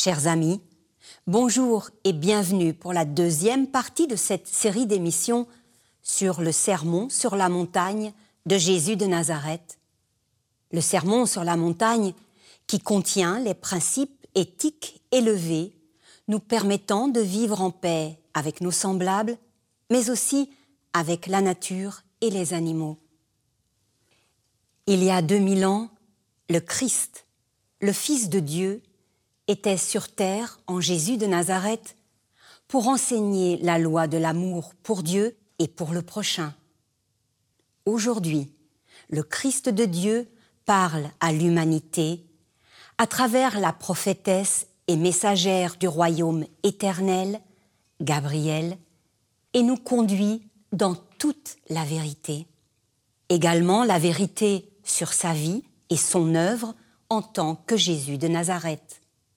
Chers amis, bonjour et bienvenue pour la deuxième partie de cette série d'émissions sur le Sermon sur la montagne de Jésus de Nazareth. Le Sermon sur la montagne qui contient les principes éthiques élevés nous permettant de vivre en paix avec nos semblables, mais aussi avec la nature et les animaux. Il y a 2000 ans, le Christ, le Fils de Dieu, était sur terre en Jésus de Nazareth pour enseigner la loi de l'amour pour Dieu et pour le prochain. Aujourd'hui, le Christ de Dieu parle à l'humanité à travers la prophétesse et messagère du royaume éternel, Gabriel, et nous conduit dans toute la vérité. Également la vérité sur sa vie et son œuvre en tant que Jésus de Nazareth.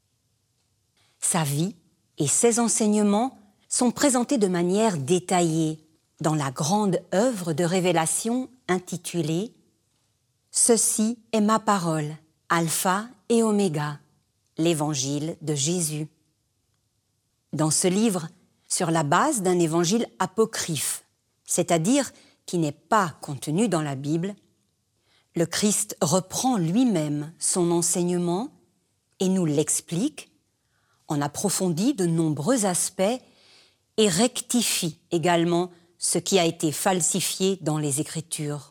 Sa vie et ses enseignements sont présentés de manière détaillée dans la grande œuvre de révélation intitulée « Ceci est ma parole, Alpha et Oméga, l'Évangile de Jésus ». Dans ce livre, sur la base d'un évangile apocryphe, c'est-à-dire qui n'est pas contenu dans la Bible, le Christ reprend lui-même son enseignement et nous l'explique, en approfondit de nombreux aspects et rectifie également ce qui a été falsifié dans les Écritures.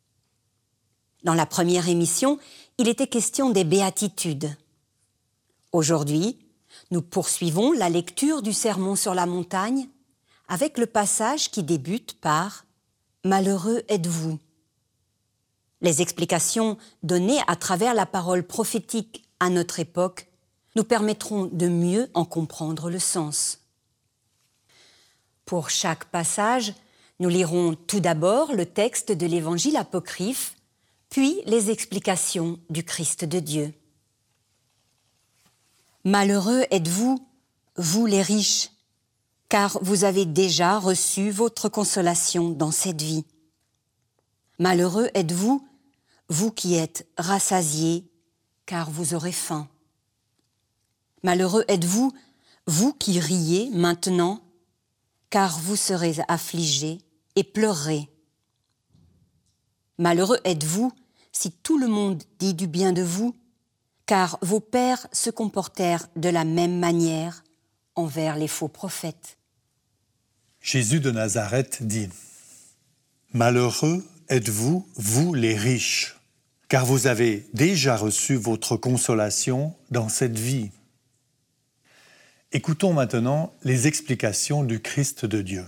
Dans la première émission, il était question des béatitudes. Aujourd'hui, nous poursuivons la lecture du Sermon sur la montagne avec le passage qui débute par « Malheureux êtes-vous ». Les explications données à travers la parole prophétique à notre époque nous permettront de mieux en comprendre le sens. Pour chaque passage, nous lirons tout d'abord le texte de l'évangile apocryphe, puis les explications du Christ de Dieu. Malheureux êtes-vous, vous les riches, car vous avez déjà reçu votre consolation dans cette vie. Malheureux êtes-vous, vous qui êtes rassasiés, car vous aurez faim. Malheureux êtes-vous, vous qui riez maintenant, car vous serez affligés et pleurerez. Malheureux êtes-vous si tout le monde dit du bien de vous, car vos pères se comportèrent de la même manière envers les faux prophètes. Jésus de Nazareth dit « Malheureux êtes-vous, vous les riches, car vous avez déjà reçu votre consolation dans cette vie. » Écoutons maintenant les explications du Christ de Dieu.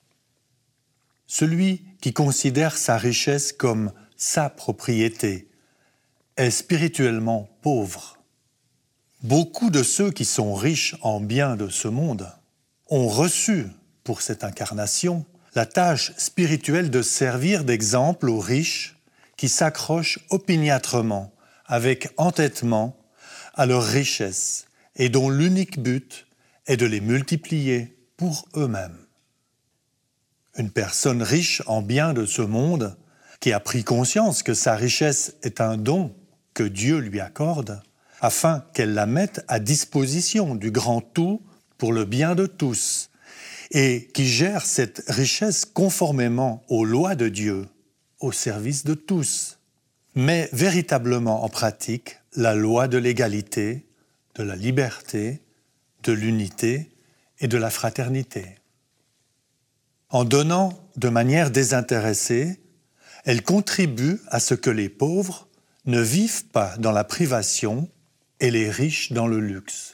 Celui qui considère sa richesse comme sa propriété est spirituellement pauvre. Beaucoup de ceux qui sont riches en biens de ce monde ont reçu, pour cette incarnation, la tâche spirituelle de servir d'exemple aux riches qui s'accrochent opiniâtrement, avec entêtement, à leur richesse et dont l'unique but est de les multiplier pour eux-mêmes. Une personne riche en biens de ce monde, qui a pris conscience que sa richesse est un don que Dieu lui accorde, afin qu'elle la mette à disposition du grand tout pour le bien de tous, et qui gère cette richesse conformément aux lois de Dieu, au service de tous, met véritablement en pratique la loi de l'égalité, de la liberté, de l'unité et de la fraternité. En donnant de manière désintéressée, elle contribue à ce que les pauvres ne vivent pas dans la privation et les riches dans le luxe.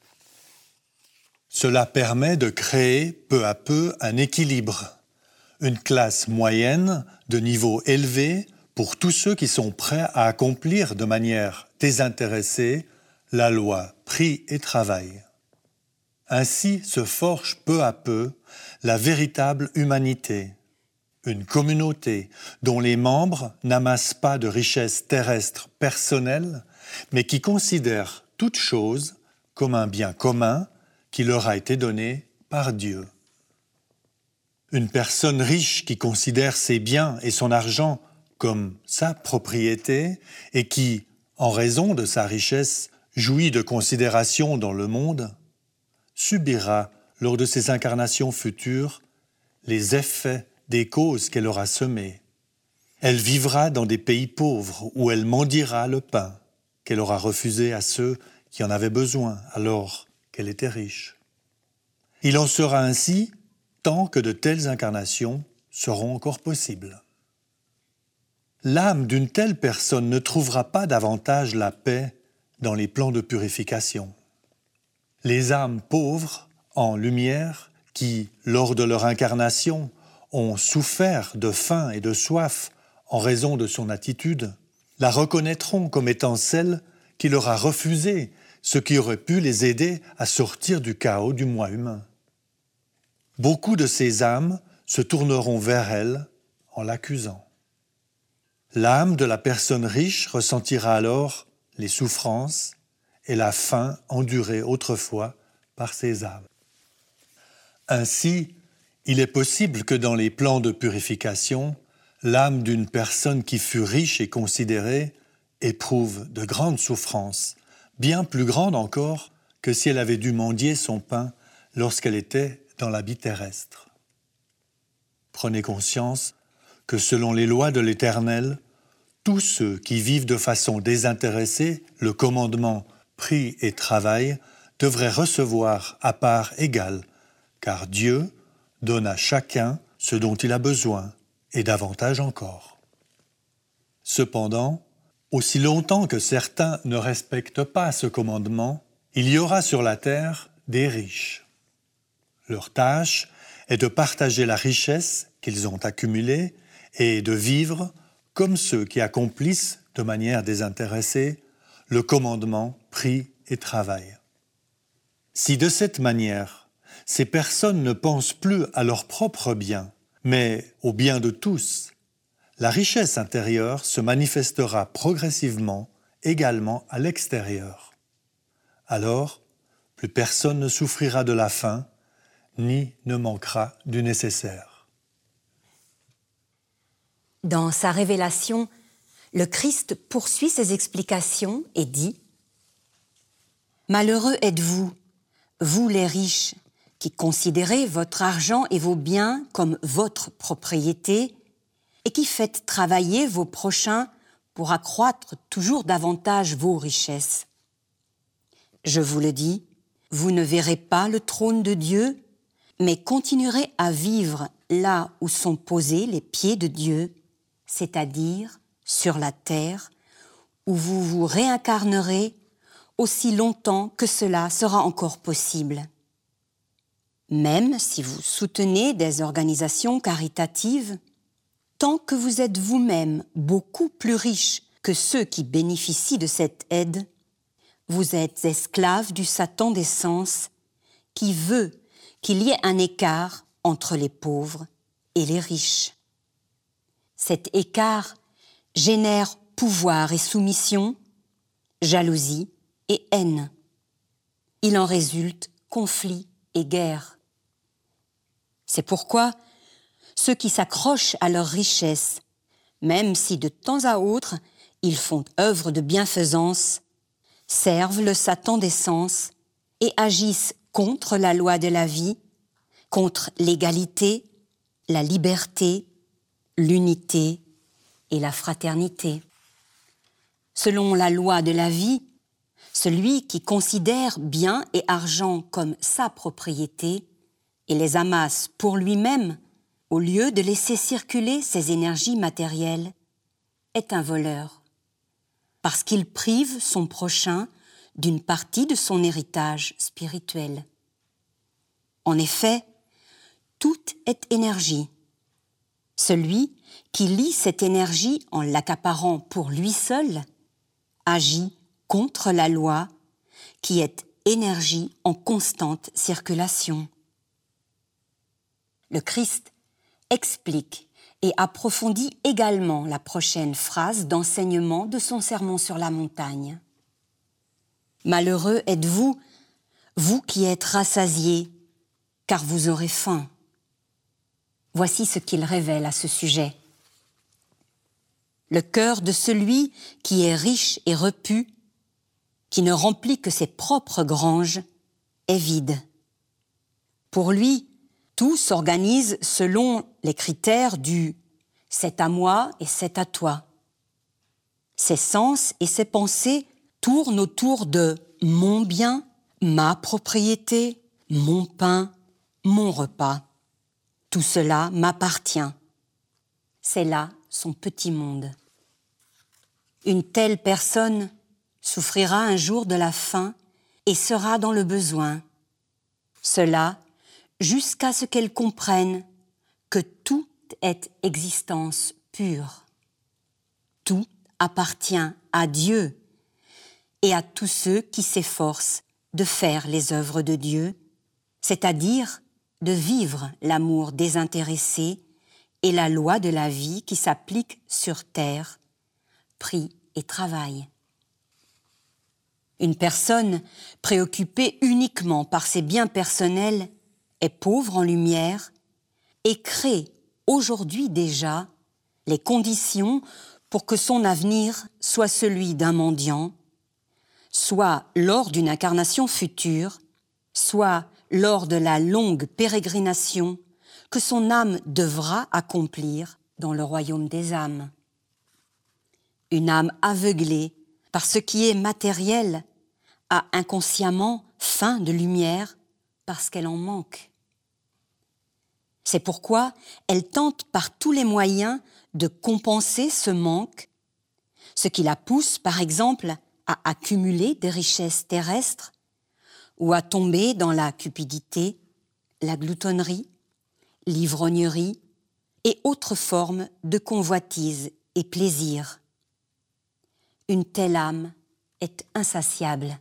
Cela permet de créer peu à peu un équilibre, une classe moyenne de niveau élevé pour tous ceux qui sont prêts à accomplir de manière désintéressée la loi prix et travail. Ainsi se forge peu à peu la véritable humanité, une communauté dont les membres n'amassent pas de richesses terrestres personnelles, mais qui considèrent toute chose comme un bien commun qui leur a été donné par Dieu. Une personne riche qui considère ses biens et son argent comme sa propriété et qui, en raison de sa richesse, jouit de considération dans le monde, subira, lors de ses incarnations futures, les effets des causes qu'elle aura semées. Elle vivra dans des pays pauvres où elle mendiera le pain qu'elle aura refusé à ceux qui en avaient besoin alors qu'elle était riche. Il en sera ainsi tant que de telles incarnations seront encore possibles. L'âme d'une telle personne ne trouvera pas davantage la paix dans les plans de purification. Les âmes pauvres, en lumière, qui, lors de leur incarnation, ont souffert de faim et de soif en raison de son attitude, la reconnaîtront comme étant celle qui leur a refusé ce qui aurait pu les aider à sortir du chaos du moi humain. Beaucoup de ces âmes se tourneront vers elle en l'accusant. L'âme de la personne riche ressentira alors les souffrances et la faim endurée autrefois par ces âmes. Ainsi, il est possible que dans les plans de purification, l'âme d'une personne qui fut riche et considérée éprouve de grandes souffrances, bien plus grandes encore que si elle avait dû mendier son pain lorsqu'elle était dans la vie terrestre. Prenez conscience que selon les lois de l'Éternel, tous ceux qui vivent de façon désintéressée le commandement « prie et travaille » devraient recevoir à part égale, car Dieu donne à chacun ce dont il a besoin, et davantage encore. Cependant, aussi longtemps que certains ne respectent pas ce commandement, il y aura sur la terre des riches. Leur tâche est de partager la richesse qu'ils ont accumulée et de vivre comme ceux qui accomplissent de manière désintéressée le commandement « prie et travaille ». Si de cette manière, ces personnes ne pensent plus à leur propre bien, mais au bien de tous, la richesse intérieure se manifestera progressivement également à l'extérieur. Alors, plus personne ne souffrira de la faim, ni ne manquera du nécessaire. Dans sa révélation, le Christ poursuit ses explications et dit « Malheureux êtes-vous, vous les riches, qui considérez votre argent et vos biens comme votre propriété et qui faites travailler vos prochains pour accroître toujours davantage vos richesses. Je vous le dis, vous ne verrez pas le trône de Dieu, mais continuerez à vivre là où sont posés les pieds de Dieu, c'est-à-dire sur la terre, où vous vous réincarnerez aussi longtemps que cela sera encore possible. Même si vous soutenez des organisations caritatives, tant que vous êtes vous-même beaucoup plus riche que ceux qui bénéficient de cette aide, vous êtes esclave du Satan des sens qui veut qu'il y ait un écart entre les pauvres et les riches. Cet écart génère pouvoir et soumission, jalousie et haine. Il en résulte conflit et guerre. C'est pourquoi ceux qui s'accrochent à leur richesse, même si de temps à autre ils font œuvre de bienfaisance, servent le Satan des sens et agissent contre la loi de la vie, contre l'égalité, la liberté, l'unité et la fraternité. Selon la loi de la vie, celui qui considère biens et argent comme sa propriété et les amasse pour lui-même, au lieu de laisser circuler ses énergies matérielles, est un voleur, parce qu'il prive son prochain d'une partie de son héritage spirituel. En effet, tout est énergie. Celui qui lie cette énergie en l'accaparant pour lui seul agit contre la loi qui est énergie en constante circulation. Le Christ explique et approfondit également la prochaine phrase d'enseignement de son sermon sur la montagne. « Malheureux êtes-vous, vous qui êtes rassasiés, car vous aurez faim. » Voici ce qu'il révèle à ce sujet. Le cœur de celui qui est riche et repu, qui ne remplit que ses propres granges, est vide. Pour lui, tout s'organise selon les critères du « c'est à moi et c'est à toi ». Ses sens et ses pensées tournent autour de « mon bien », « ma propriété », « mon pain », « mon repas ». Tout cela m'appartient. C'est là son petit monde. Une telle personne souffrira un jour de la faim et sera dans le besoin. Cela jusqu'à ce qu'elle comprenne que tout est existence pure. Tout appartient à Dieu et à tous ceux qui s'efforcent de faire les œuvres de Dieu, c'est-à-dire de vivre l'amour désintéressé et la loi de la vie qui s'applique sur terre, prie et travail. Une personne préoccupée uniquement par ses biens personnels est pauvre en lumière et crée aujourd'hui déjà les conditions pour que son avenir soit celui d'un mendiant, soit lors d'une incarnation future, soit lors de la longue pérégrination que son âme devra accomplir dans le royaume des âmes. Une âme aveuglée par ce qui est matériel a inconsciemment faim de lumière parce qu'elle en manque. C'est pourquoi elle tente par tous les moyens de compenser ce manque, ce qui la pousse par exemple à accumuler des richesses terrestres ou à tomber dans la cupidité, la gloutonnerie, l'ivrognerie et autres formes de convoitise et plaisir. Une telle âme est insatiable.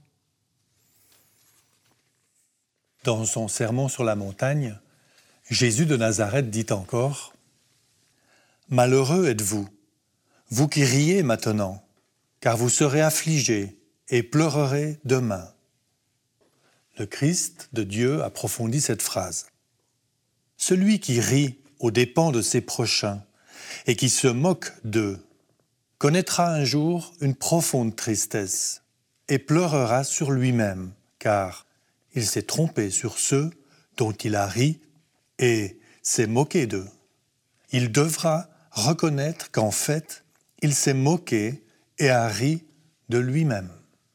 Dans son sermon sur la montagne, Jésus de Nazareth dit encore « Malheureux êtes-vous, vous qui riez maintenant, car vous serez affligés et pleurerez demain. » Le Christ de Dieu approfondit cette phrase. Celui qui rit aux dépens de ses prochains et qui se moque d'eux connaîtra un jour une profonde tristesse et pleurera sur lui-même, car il s'est trompé sur ceux dont il a ri et s'est moqué d'eux. Il devra reconnaître qu'en fait, il s'est moqué et a ri de lui-même.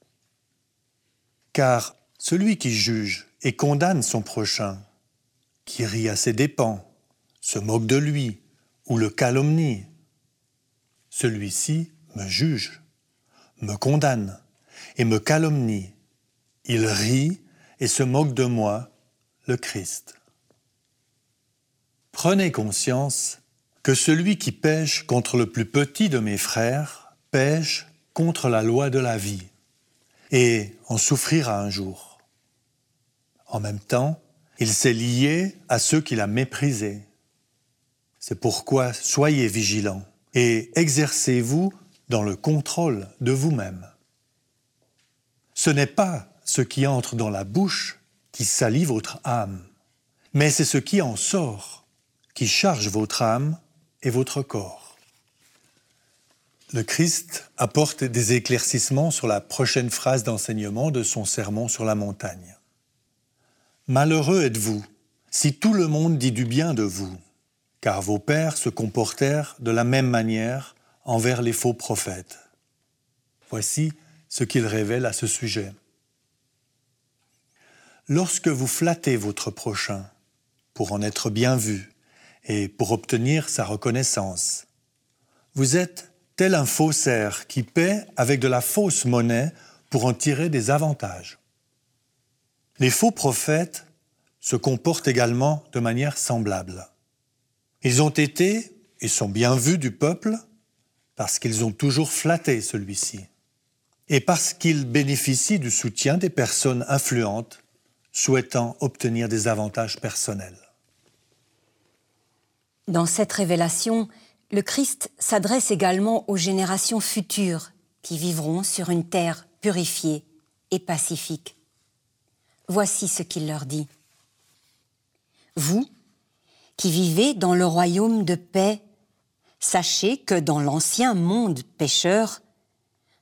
Car celui qui juge et condamne son prochain, qui rit à ses dépens, se moque de lui ou le calomnie, celui-ci me juge, me condamne et me calomnie. Il rit et se moque de moi, le Christ. Prenez conscience que celui qui pêche contre le plus petit de mes frères pêche contre la loi de la vie et en souffrira un jour. En même temps, il s'est lié à ceux qu'il a méprisés. C'est pourquoi soyez vigilants et exercez-vous dans le contrôle de vous-même. Ce n'est pas ce qui entre dans la bouche qui salit votre âme, mais c'est ce qui en sort qui charge votre âme et votre corps. Le Christ apporte des éclaircissements sur la prochaine phrase d'enseignement de son sermon sur la montagne. Malheureux êtes-vous si tout le monde dit du bien de vous, car vos pères se comportèrent de la même manière envers les faux prophètes. Voici ce qu'il révèle à ce sujet. Lorsque vous flattez votre prochain pour en être bien vu et pour obtenir sa reconnaissance, vous êtes tel un faussaire qui paie avec de la fausse monnaie pour en tirer des avantages. Les faux prophètes se comportent également de manière semblable. Ils ont été et sont bien vus du peuple parce qu'ils ont toujours flatté celui-ci et parce qu'ils bénéficient du soutien des personnes influentes souhaitant obtenir des avantages personnels. Dans cette révélation, le Christ s'adresse également aux générations futures qui vivront sur une terre purifiée et pacifique. Voici ce qu'il leur dit. Vous, qui vivez dans le royaume de paix, sachez que dans l'ancien monde pécheur,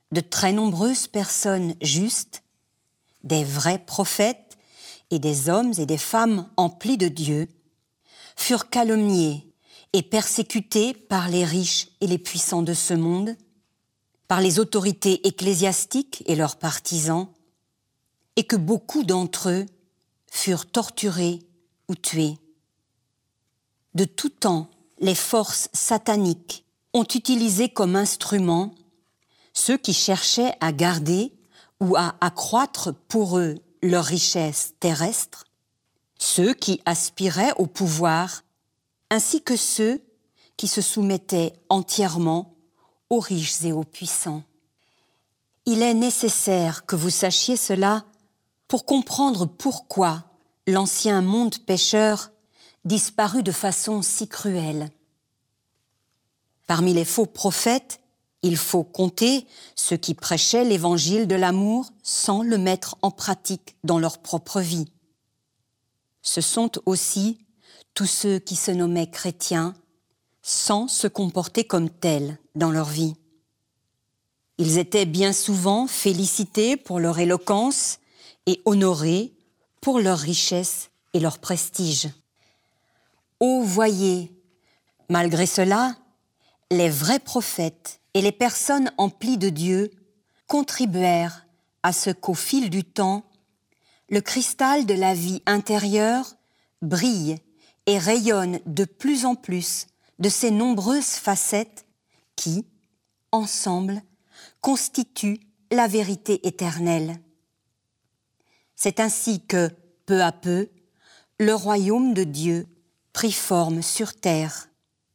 de très nombreuses personnes justes, des vrais prophètes et des hommes et des femmes emplis de Dieu, furent calomniés et persécutés par les riches et les puissants de ce monde, par les autorités ecclésiastiques et leurs partisans, et que beaucoup d'entre eux furent torturés ou tués. De tout temps, les forces sataniques ont utilisé comme instrument ceux qui cherchaient à garder ou à accroître pour eux leurs richesses terrestres, ceux qui aspiraient au pouvoir, ainsi que ceux qui se soumettaient entièrement aux riches et aux puissants. Il est nécessaire que vous sachiez cela pour comprendre pourquoi l'ancien monde pécheur disparut de façon si cruelle. Parmi les faux prophètes, il faut compter ceux qui prêchaient l'évangile de l'amour sans le mettre en pratique dans leur propre vie. Ce sont aussi tous ceux qui se nommaient chrétiens sans se comporter comme tels dans leur vie. Ils étaient bien souvent félicités pour leur éloquence et honorés pour leur richesse et leur prestige. Ô voyez, malgré cela, les vrais prophètes et les personnes emplies de Dieu contribuèrent à ce qu'au fil du temps, le cristal de la vie intérieure brille et rayonne de plus en plus de ces nombreuses facettes qui, ensemble, constituent la vérité éternelle. C'est ainsi que, peu à peu, le royaume de Dieu prit forme sur terre.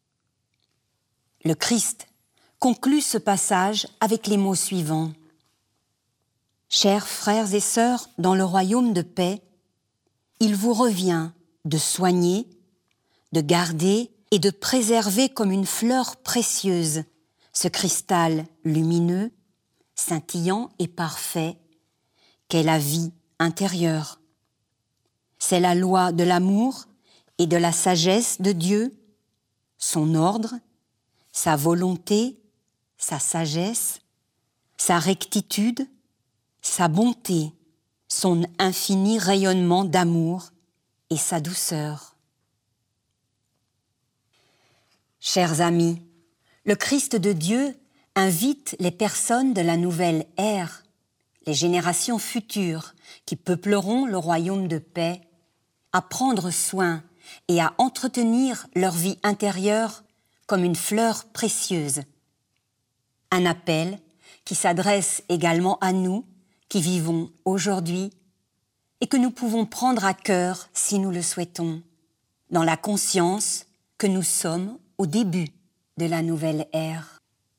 Le Christ conclut ce passage avec les mots suivants. « Chers frères et sœurs dans le royaume de paix, il vous revient de soigner, de garder et de préserver comme une fleur précieuse ce cristal lumineux, scintillant et parfait qu'est la vie intérieure. C'est la loi de l'amour et de la sagesse de Dieu, son ordre, sa volonté, sa sagesse, sa rectitude, sa bonté, son infini rayonnement d'amour et sa douceur. » Chers amis, le Christ de Dieu invite les personnes de la nouvelle ère, les générations futures qui peupleront le royaume de paix, à prendre soin et à entretenir leur vie intérieure comme une fleur précieuse. Un appel qui s'adresse également à nous qui vivons aujourd'hui et que nous pouvons prendre à cœur si nous le souhaitons, dans la conscience que nous sommes au début de la nouvelle ère.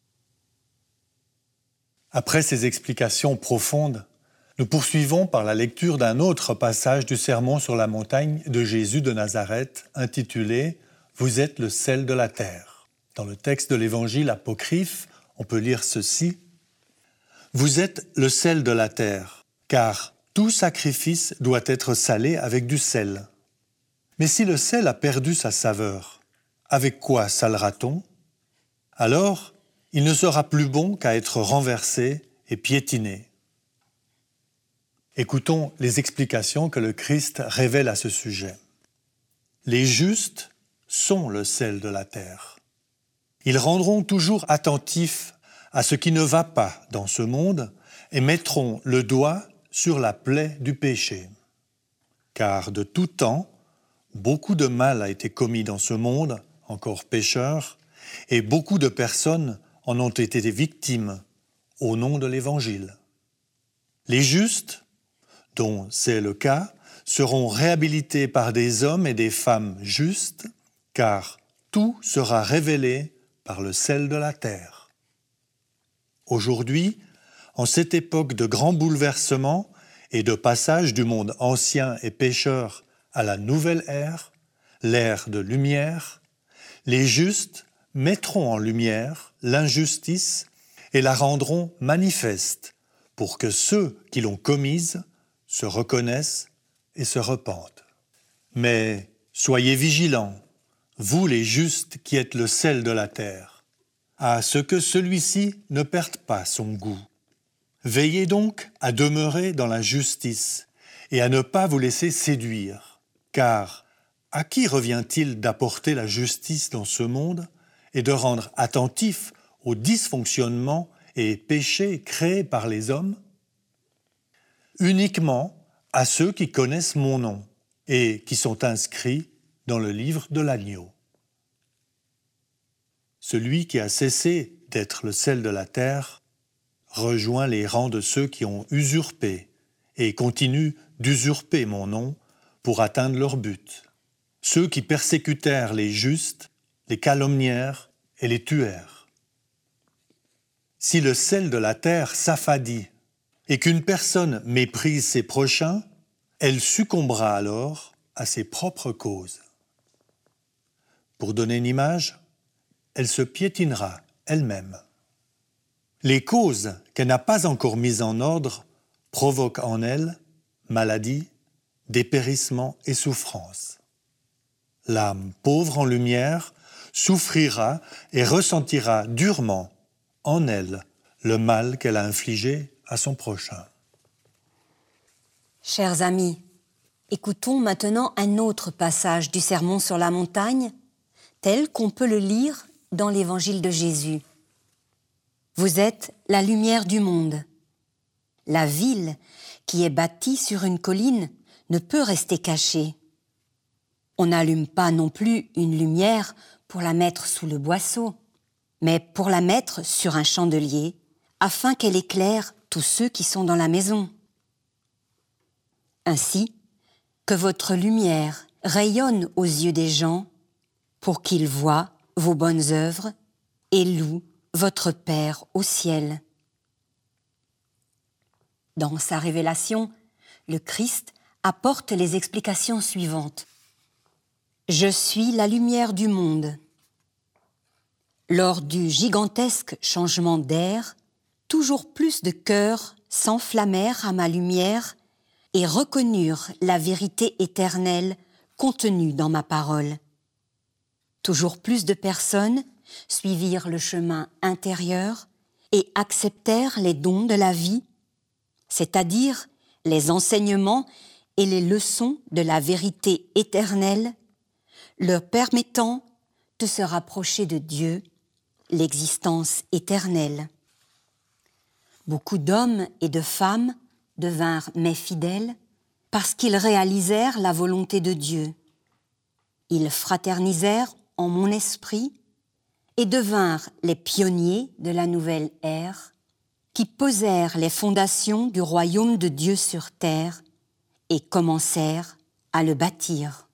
Après ces explications profondes, nous poursuivons par la lecture d'un autre passage du Sermon sur la montagne de Jésus de Nazareth, intitulé « Vous êtes le sel de la terre ». Dans le texte de l'Évangile apocryphe, on peut lire ceci. « Vous êtes le sel de la terre, car tout sacrifice doit être salé avec du sel. Mais si le sel a perdu sa saveur, avec quoi salera-t-on ? Alors, il ne sera plus bon qu'à être renversé et piétiné. » Écoutons les explications que le Christ révèle à ce sujet. Les justes sont le sel de la terre. Ils rendront toujours attentifs à ce qui ne va pas dans ce monde et mettront le doigt sur la plaie du péché. Car de tout temps, beaucoup de mal a été commis dans ce monde, encore pécheur, et beaucoup de personnes en ont été victimes au nom de l'Évangile. Les justes, dont c'est le cas, seront réhabilités par des hommes et des femmes justes, car tout sera révélé par le sel de la terre. Aujourd'hui, en cette époque de grands bouleversements et de passage du monde ancien et pécheur à la nouvelle ère, l'ère de lumière, les justes mettront en lumière l'injustice et la rendront manifeste pour que ceux qui l'ont commise se reconnaissent et se repentent. Mais soyez vigilants, vous les justes qui êtes le sel de la terre, à ce que celui-ci ne perde pas son goût, Veillez donc à demeurer dans la justice et à ne pas vous laisser séduire, car à qui revient-il d'apporter la justice dans ce monde et de rendre attentif aux dysfonctionnements et péchés créés par les hommes? Uniquement à ceux qui connaissent mon nom et qui sont inscrits dans le livre de l'agneau. Celui qui a cessé d'être le sel de la terre rejoint les rangs de ceux qui ont usurpé et continuent d'usurper mon nom pour atteindre leur but. Ceux qui persécutèrent les justes, les calomnièrent et les tuèrent. Si le sel de la terre s'affadit et qu'une personne méprise ses prochains, elle succombera alors à ses propres causes. Pour donner une image, elle se piétinera elle-même. Les causes qu'elle n'a pas encore mises en ordre provoquent en elle maladie, dépérissement et souffrance. L'âme pauvre en lumière souffrira et ressentira durement en elle le mal qu'elle a infligé à son prochain. Chers amis, écoutons maintenant un autre passage du Sermon sur la montagne, tel qu'on peut le lire dans l'Évangile de Jésus. Vous êtes la lumière du monde. La ville qui est bâtie sur une colline ne peut rester cachée. On n'allume pas non plus une lumière pour la mettre sous le boisseau, mais pour la mettre sur un chandelier, afin qu'elle éclaire tous ceux qui sont dans la maison. Ainsi, que votre lumière rayonne aux yeux des gens, pour qu'ils voient vos bonnes œuvres et louent votre Père au ciel. Dans sa révélation, le Christ apporte les explications suivantes. Je suis la lumière du monde. Lors du gigantesque changement d'air, toujours plus de cœurs s'enflammèrent à ma lumière et reconnurent la vérité éternelle contenue dans ma parole. Toujours plus de personnes suivirent le chemin intérieur et acceptèrent les dons de la vie, c'est-à-dire les enseignements et les leçons de la vérité éternelle, leur permettant de se rapprocher de Dieu, l'existence éternelle. Beaucoup d'hommes et de femmes devinrent mes fidèles parce qu'ils réalisèrent la volonté de Dieu. Ils fraternisèrent en mon esprit et devinrent les pionniers de la nouvelle ère qui posèrent les fondations du royaume de Dieu sur terre et commencèrent à le bâtir.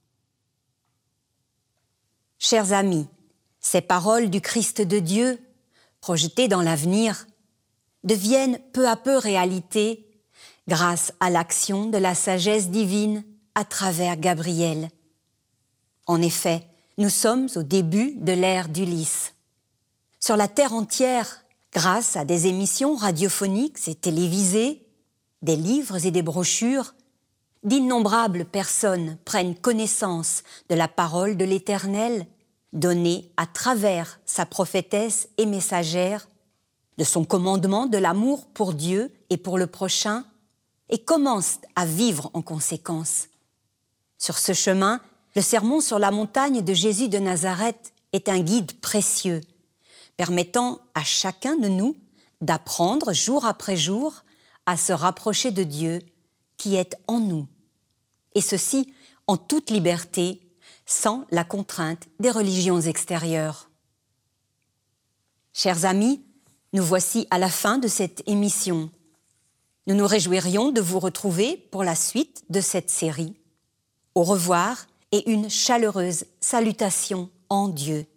Chers amis, ces paroles du Christ de Dieu, projetées dans l'avenir, deviennent peu à peu réalité grâce à l'action de la sagesse divine à travers Gabriel. En effet, nous sommes au début de l'ère d'Ulysse. Sur la terre entière, grâce à des émissions radiophoniques et télévisées, des livres et des brochures, d'innombrables personnes prennent connaissance de la parole de l'Éternel, donnée à travers sa prophétesse et messagère, de son commandement de l'amour pour Dieu et pour le prochain, et commencent à vivre en conséquence. Sur ce chemin, le Sermon sur la montagne de Jésus de Nazareth est un guide précieux, permettant à chacun de nous d'apprendre jour après jour à se rapprocher de Dieu qui est en nous, et ceci en toute liberté, sans la contrainte des religions extérieures. Chers amis, nous voici à la fin de cette émission. Nous nous réjouirions de vous retrouver pour la suite de cette série. Au revoir et une chaleureuse salutation en Dieu.